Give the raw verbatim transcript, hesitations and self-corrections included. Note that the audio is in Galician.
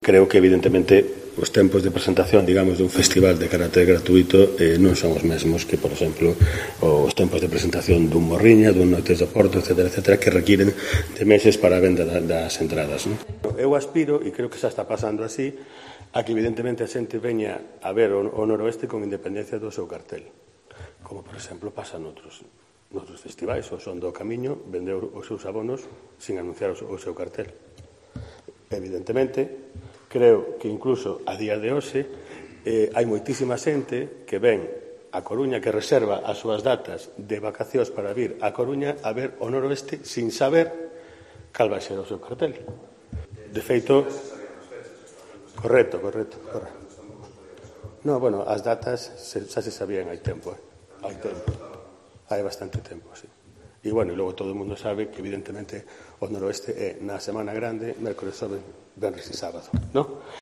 Creo que, evidentemente, os tempos de presentación, digamos, dun festival de carácter gratuito eh, non son os mesmos que, por exemplo, os tempos de presentación dun Morriña, dun Noites do Porto, etcétera, etcétera, que requiren de meses para a venda das entradas. Non? Eu aspiro, e creo que xa está pasando así, a que, evidentemente, a xente veña a ver o, o noroeste con independencia do seu cartel. Como, por exemplo, pasa noutros, noutros festivais. O Son do Camiño vendeu os seus abonos sin anunciar o seu cartel. Evidentemente, creo que incluso a día de hoxe eh, hai moitísima xente que ven a Coruña, que reserva as súas datas de vacacións para vir a Coruña a ver o noroeste sin saber cal vai ser o seu cartel. De feito, correcto, correcto, correcto. No, bueno, as datas xa se sabían hai tempo, eh? hai tempo, hai bastante tempo, sí. E, bueno, e logo todo o mundo sabe que, evidentemente, o noroeste é na Semana Grande, mércoles, xoves, venres e sábado, non?